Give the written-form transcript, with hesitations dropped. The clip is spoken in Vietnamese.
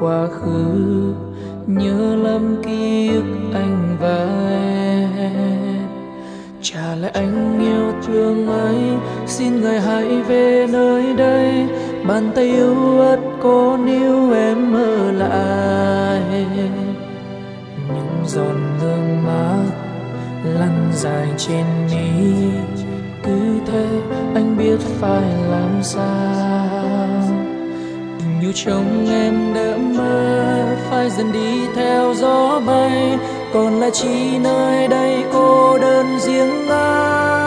quá khứ, nhớ lắm ký ức anh và em. Trả lại anh yêu thương ấy, xin người hãy về nơi đây, bàn tay yêu ớt có níu em ở lại. Những giọt nước mắt lăn dài trên mi, cứ thế anh biết phải làm sao. Tình yêu trong em đẫm mơ phai dần đi theo gió bay, còn lại chỉ nơi đây cô đơn riêng ai.